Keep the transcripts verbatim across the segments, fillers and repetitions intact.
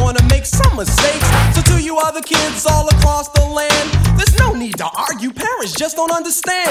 gonna make some mistakes. So to you other kids all across the land, there's no need to argue, parents just don't understand.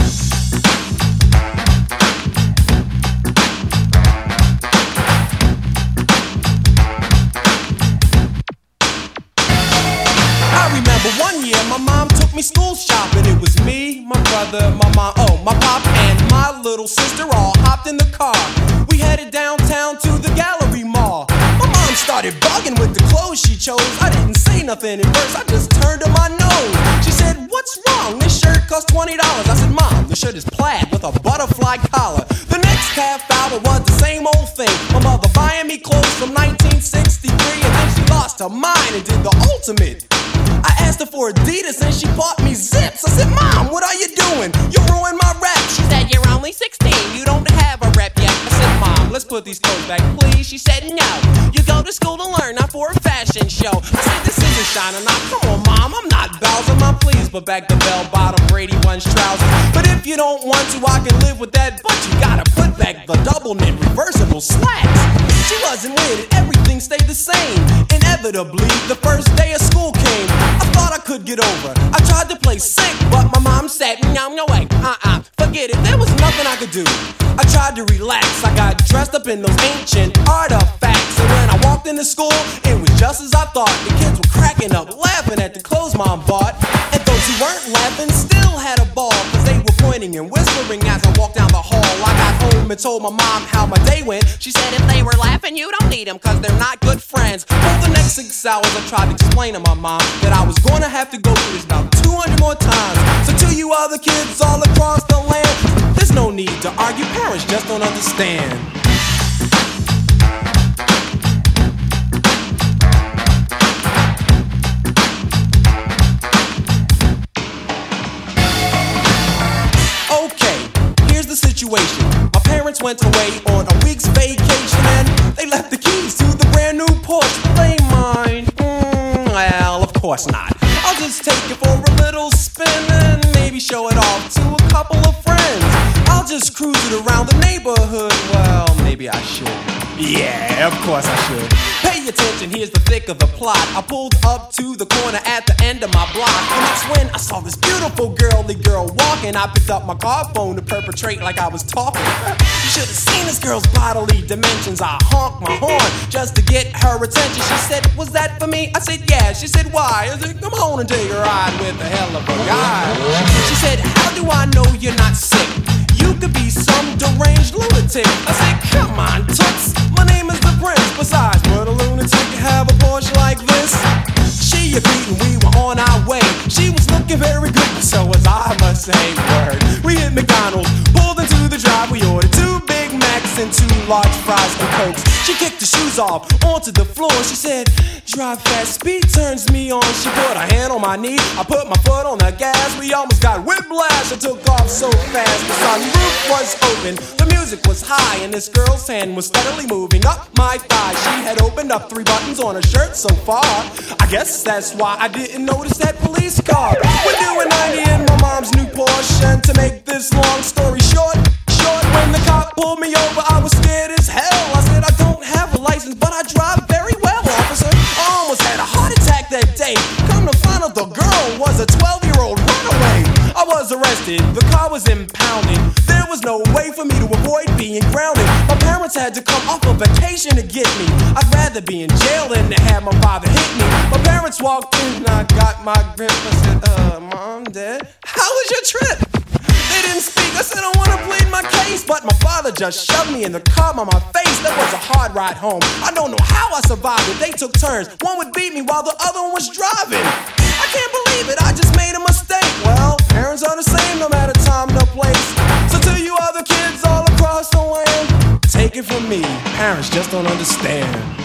I remember one year my mom took me school shopping. It was me, my brother, my mom, oh, my pop and my little sister all hopped in the car. We headed downtown to the Gallery Mall. My mom started bugging with the clothes she chose. I didn't say nothing at first, I just turned to my nose. She said, "What's wrong? This shirt costs twenty dollars. I said, "Mom, the shirt is plaid with a butterfly collar." The next half hour was the same old thing. My mother buying me clothes from nineteen sixty-three, and then she lost her mind and did the ultimate. I asked her for Adidas and she bought me Zips. I said, "Mom, what are you doing? You ruined my rap." She said, "You're only sixteen, you don't have a rep yet." I said, "Mom, let's put these clothes back, please." She said, "No, you go to school to learn, not for a fashion show." I said, "This isn't shining out. Come on, Mom, I'm not Bowser, Mom, please put back the bell-bottom Brady Bunch trousers. But if you don't want to, I can live with that, but you gotta put back the double-knit reversible slacks." She wasn't with it, everything stayed the same. Inevitably, the first day of school came. I thought I could get over. I tried to play sick, but my mom said, "No, no way, uh-uh, forget it." There was nothing I could do. I tried to relax. I got dressed up in those ancient artifacts, and when I walked into school, it was just as I thought. The kids were cracking up, laughing at the clothes Mom bought, and those who weren't laughing still had a ball, cause they were pointing and whispering as I walked down the hall. I got home and told my mom how my day went. She said, "If they were laughing, you don't need them, cause they're not good friends." For the next six hours I tried to explain to my mom that I was gonna have to go through this about two hundred more times. So to you other kids all across the land, there's no need to argue, parents just don't understand. Okay, here's the situation. My parents went away on a week's vacation and they left the keys to the brand new Porsche. Will they mind? Mm, well, of course not. I'll just take it for a little spin and maybe show it off to a couple of friends. I'll just cruise it around the neighborhood. Well, maybe I should. Yeah, of course I should. Pay attention, here's the thick of the plot. I pulled up to the corner at the end of my block, and that's when I saw this beautiful girly girl walking. I picked up my car phone to perpetrate like I was talking. You should have seen this girl's bodily dimensions. I honked my horn just to get her attention. She said, "Was that for me?" I said, "Yeah." She said, "Why?" I said, "Come on and take a ride with a hell of a guy." She said, "How do I know you're not sick? You could be some deranged lunatic." I said, "Come on, toots, my name is the Prince. Besides, would a lunatic have a Porsche like this?" She agreed and we were on our way. She was looking very good, so was I, must say. Word. We hit McDonald's, pulled into the drive. We ordered two Big Macs and two large fries and Cokes. She kicked the shoes off onto the floor. She said, "Drive fast, speed turns me on." She put her hand on my knee, I put my foot on the gas. We almost got whiplash. I took off so fast. The sunroof was open, the music was high, and this girl's hand was steadily moving up my thigh. She had opened up three buttons on her shirt so far. I guess that's why I didn't notice that police car. We're doing ninety in my mom's new Porsche, and to make this long story short, short, when the cop pulled me over, I was scared as hell. I said, "I don't have a license, but I drive very well, officer." I almost had a heart attack that day. Come to find out the girl was a twelve-year-old runaway. I was arrested, the car was impounded. There was no way for me to avoid being grounded. My parents had to come off a vacation to get me. I'd rather be in jail than to have my father hit me. My parents walked in and I got my grip. I said, uh, "Mom, Dad, how was your trip?" They didn't speak. I said, "I want to plead my case," but my father just shoved me in the car by my face. That was a hard ride home. I don't know how I survived it. They took turns. One would beat me while the other one was driving. I can't believe it. I just made a mistake. Well, parents are the same no matter time, no place. So to you other kids all across the land, take it from me, parents just don't understand.